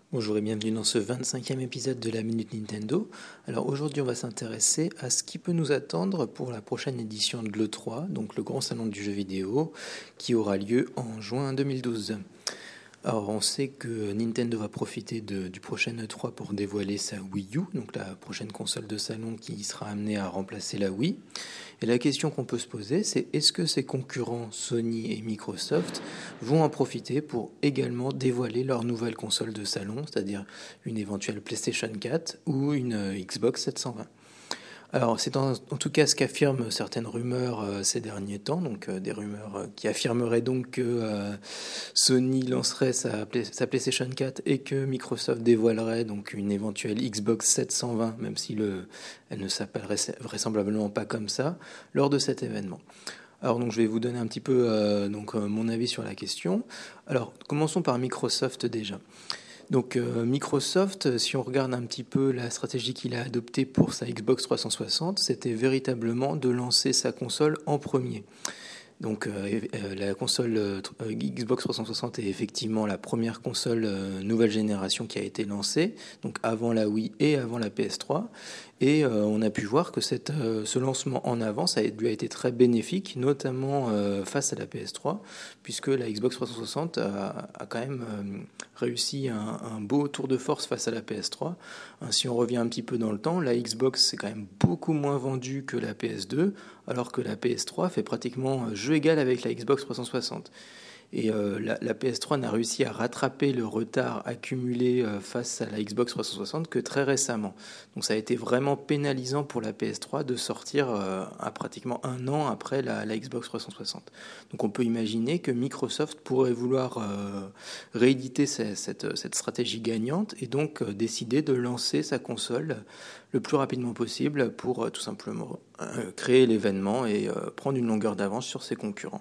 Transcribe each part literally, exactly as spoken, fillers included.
Bonjour et bienvenue dans ce vingt-cinquième épisode de la Minute Nintendo. Alors aujourd'hui on va s'intéresser à ce qui peut nous attendre pour la prochaine édition de l'E trois, donc le grand salon du jeu vidéo, qui aura lieu en juin deux mille douze. Alors on sait que Nintendo va profiter de, du prochain E trois pour dévoiler sa Wii U, donc la prochaine console de salon qui sera amenée à remplacer la Wii. Et la question qu'on peut se poser, c'est est-ce que ses concurrents Sony et Microsoft vont en profiter pour également dévoiler leur nouvelle console de salon, c'est-à-dire une éventuelle PlayStation quatre ou une euh, Xbox sept cent vingt. Alors, c'est en, en tout cas ce qu'affirment certaines rumeurs euh, ces derniers temps, donc euh, des rumeurs euh, qui affirmeraient donc que euh, Sony lancerait sa, play, sa PlayStation quatre et que Microsoft dévoilerait donc une éventuelle Xbox sept cent vingt, même si le, elle ne s'appellerait vraisemblablement pas comme ça, lors de cet événement. Alors donc je vais vous donner un petit peu euh, donc euh, mon avis sur la question. Alors commençons par Microsoft déjà. Donc euh, Microsoft, si on regarde un petit peu la stratégie qu'il a adoptée pour sa Xbox trois cent soixante, c'était véritablement de lancer sa console en premier. Donc euh, euh, la console euh, Xbox trois cent soixante est effectivement la première console euh, nouvelle génération qui a été lancée, donc avant la Wii et avant la P S trois. Et euh, on a pu voir que cette, euh, ce lancement en avance a, lui a été très bénéfique, notamment euh, face à la P S trois, puisque la Xbox trois cent soixante a, a quand même euh, réussi un, un beau tour de force face à la P S trois. Hein, si on revient un petit peu dans le temps, la Xbox c'est quand même beaucoup moins vendue que la P S deux, alors que la P S trois fait pratiquement jeu égal avec la Xbox trois cent soixante. Et euh, la, la P S trois n'a réussi à rattraper le retard accumulé euh, face à la Xbox trois cent soixante que très récemment. Donc ça a été vraiment pénalisant pour la P S trois de sortir euh, à pratiquement un an après la, la Xbox trois cent soixante. Donc on peut imaginer que Microsoft pourrait vouloir euh, rééditer cette, cette, cette stratégie gagnante et donc euh, décider de lancer sa console le plus rapidement possible pour euh, tout simplement euh, créer l'événement et euh, prendre une longueur d'avance sur ses concurrents.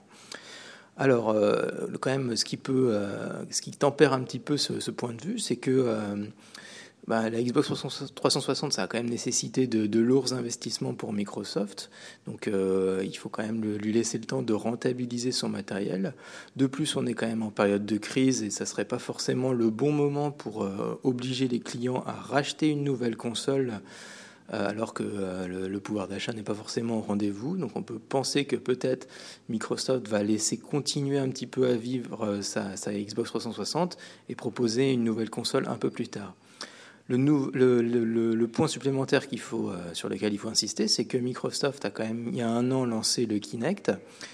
Alors, euh, quand même, ce qui peut, euh, ce qui tempère un petit peu ce, ce point de vue, c'est que euh, bah, la Xbox trois cent soixante, ça a quand même nécessité de, de lourds investissements pour Microsoft. Donc, euh, il faut quand même le, lui laisser le temps de rentabiliser son matériel. De plus, on est quand même en période de crise et ça serait pas forcément le bon moment pour euh, obliger les clients à racheter une nouvelle console. Euh, alors que euh, le, le pouvoir d'achat n'est pas forcément au rendez-vous. Donc on peut penser que peut-être Microsoft va laisser continuer un petit peu à vivre euh, sa, sa Xbox trois cent soixante et proposer une nouvelle console un peu plus tard. Le, nou- le, le, le point supplémentaire qu'il faut, euh, sur lequel il faut insister, c'est que Microsoft a quand même, il y a un an, lancé le Kinect,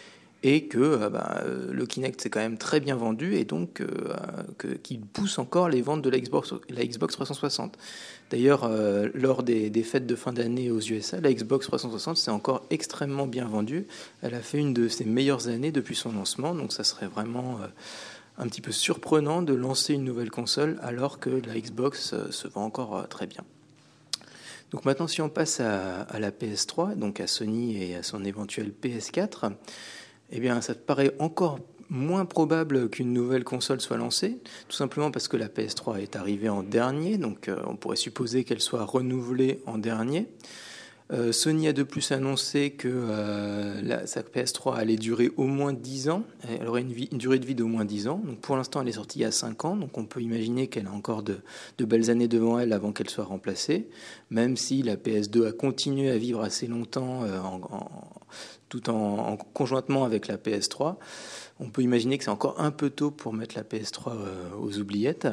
et que euh, bah, le Kinect s'est quand même très bien vendu et donc euh, que, qu'il pousse encore les ventes de la Xbox, la Xbox trois cent soixante. D'ailleurs, euh, lors des, des fêtes de fin d'année aux U S A, la Xbox trois cent soixante s'est encore extrêmement bien vendue. Elle a fait une de ses meilleures années depuis son lancement, donc ça serait vraiment euh, un petit peu surprenant de lancer une nouvelle console alors que la Xbox euh, se vend encore euh, très bien. Donc maintenant, si on passe à, à la P S trois, donc à Sony et à son éventuelle P S quatre, eh bien, ça paraît encore moins probable qu'une nouvelle console soit lancée, tout simplement parce que la P S trois est arrivée en dernier, donc euh, on pourrait supposer qu'elle soit renouvelée en dernier. Euh, Sony a de plus annoncé que euh, la, sa P S trois allait durer au moins dix ans, elle aurait une, vie, une durée de vie d'au moins dix ans, donc pour l'instant elle est sortie il y a cinq ans, donc on peut imaginer qu'elle a encore de, de belles années devant elle avant qu'elle soit remplacée, même si la P S deux a continué à vivre assez longtemps euh, en, en, tout en, en conjointement avec la P S trois. On peut imaginer que c'est encore un peu tôt pour mettre la P S trois euh, aux oubliettes.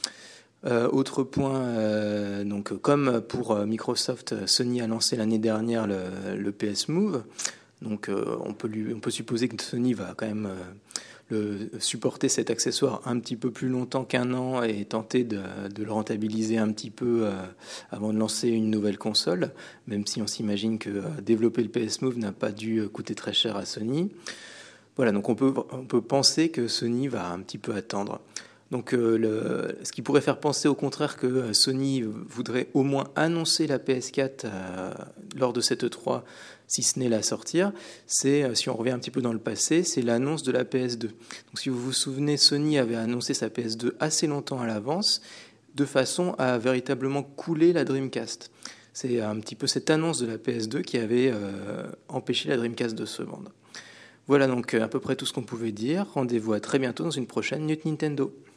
Euh, autre point, euh, donc comme pour euh, Microsoft, Sony a lancé l'année dernière le, le P S Move, donc euh, on peut lui, on peut supposer que Sony va quand même euh, le, supporter cet accessoire un petit peu plus longtemps qu'un an et tenter de, de le rentabiliser un petit peu euh, avant de lancer une nouvelle console, même si on s'imagine que euh, développer le P S Move n'a pas dû coûter très cher à Sony. Voilà, donc on peut, on peut penser que Sony va un petit peu attendre. Donc, euh, le, ce qui pourrait faire penser au contraire que Sony voudrait au moins annoncer la P S quatre euh, lors de cette E trois, si ce n'est la sortir, c'est, si on revient un petit peu dans le passé, c'est l'annonce de la P S deux. Donc, si vous vous souvenez, Sony avait annoncé sa P S deux assez longtemps à l'avance, de façon à véritablement couler la Dreamcast. C'est un petit peu cette annonce de la P S deux qui avait euh, empêché la Dreamcast de se vendre. Voilà donc à peu près tout ce qu'on pouvait dire. Rendez-vous à très bientôt dans une prochaine Minute Nintendo.